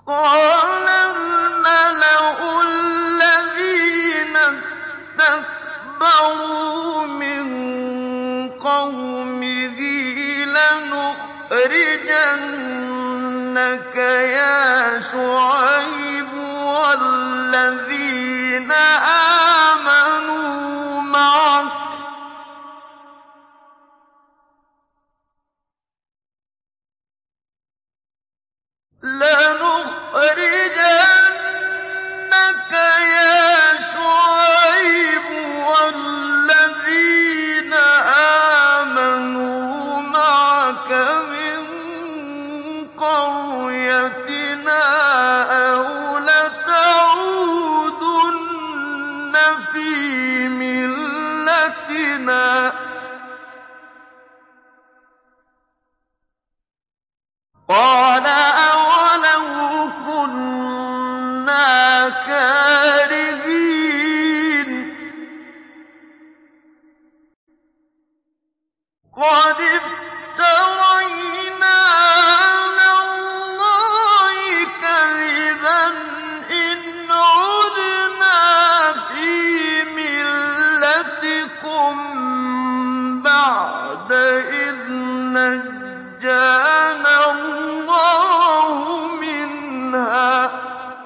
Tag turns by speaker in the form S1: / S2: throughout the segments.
S1: قَالَ الْمَلَأُ الَّذِينَ اسْتَكْبَرُوا مِن قَوْمِهِ لَنُخْرِجَنَّكَ يَا شُعَيْبُ وَالَّذِينَ آمَنُوا مَعَكَ مِن قَرْيَتِنَا أَوْ لَتَعُودُنَّ فِي مِلَّتِنَا ۖ قَالَ أَوَلَوْ كُنَّا كَارِهِينَ قَدِ افْتَرَيْنَا عَلَى اللَّهِ كَذِبًا إِنْ عُدْنَا فِي مِلَّتِكُم بَعْدَ إِذْ نَجَّانَا اللَّهُ مِنْهَا ۚ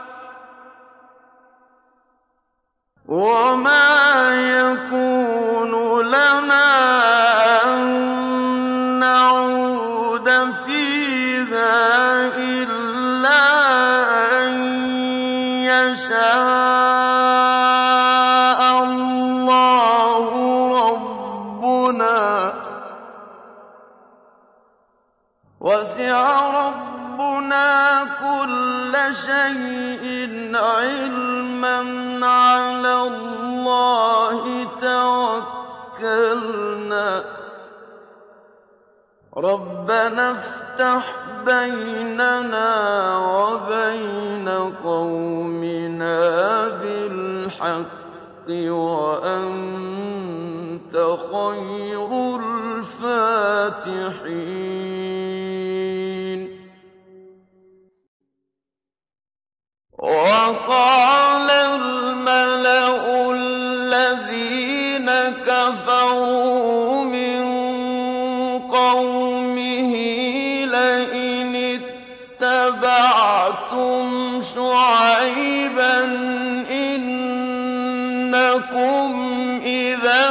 S1: وَمَا يَكُونُ لَنَا أَن نَّعُودَ فِيهَا إِلَّا أَن يَشَاءَ اللَّهُ رَبُّنَا ۚ وَسِعَ رَبُّنَا كُلَّ شَيْءٍ عِلْمًا ۚ عَلَى اللَّهِ تَوَكَّلْنَا ۚ رَبَّنَا افْتَحْ بَيْنَنَا وَبَيْنَ قَوْمِنَا بِالْحَقِّ وَأَنتَ خَيْرُ الْفَاتِحِينَ وَقَالَ الْمَلَأُ الَّذِينَ كَفَرُوا مِن قَوْمِهِ لَئِنِ اتَّبَعْتُمْ شُعَيْبًا إِنَّكُمْ إِذًا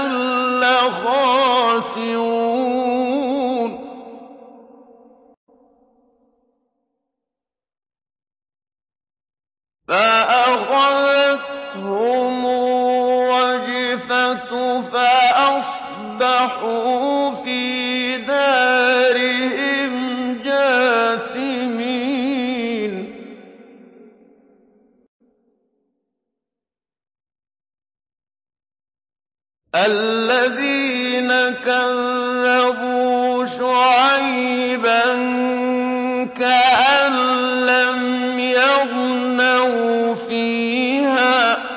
S1: لَّخَاسِرُونَ فَأَخَذَتْهُمُ الرَّجْفَةُ فَأَصْبَحُوا فِي دَارِهِمْ جَاثِمِينَ الَّذِينَ كَذَّبُوا شُعَيْبًا كَأَن لَّمْ يَغْنَوْا فِيهَا ۚ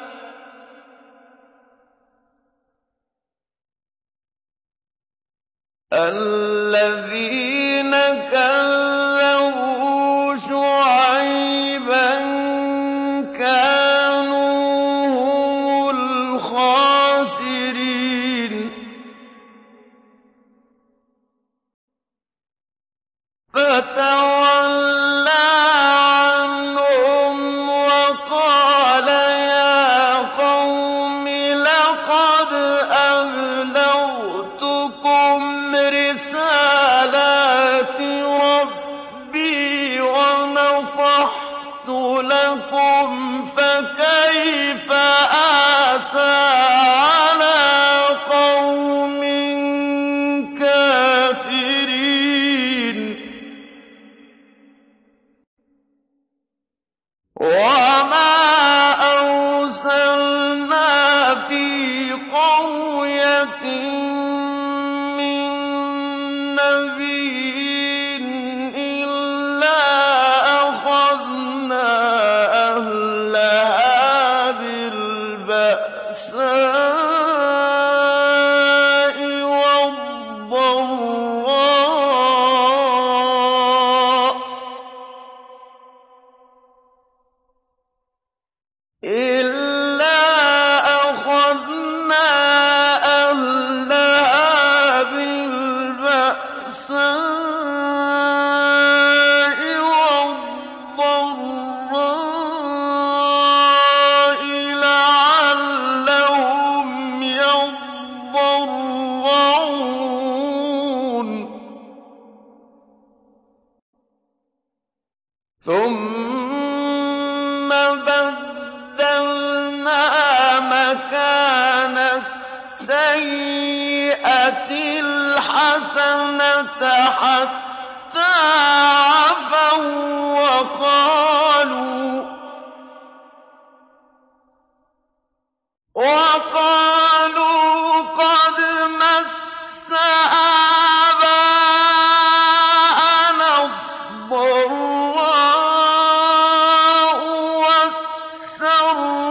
S1: الَّذِينَ كَذَّبُوا شُعَيْبًا كَانُوا هُمُ الْخَاسِرِينَ فَتَوَلَّىٰ عَنْهُمْ وَقَالَ يَا قَوْمِ لَقَدْ أَبْلَغْتُكُمْ رِسَالَاتِ رَبِّي وَنَصَحْتُ لَكُمْ فَكَيْفَ آسَىٰ عَلَىٰ قَوْمٍ كَافِرِينَ وَمَا أَرْسَلْنَا فِي قَرْيَةٍ مِّن نَّبِيٍّ إِلَّا أَخَذْنَا أَهْلَهَا بِالْبَأْسَاءِ وَالضَّرَّاءِ ثم بدلنا مكان السيئة الحسنة حتى عفوا وقالوا قد مس آباءنا الضراء والسراء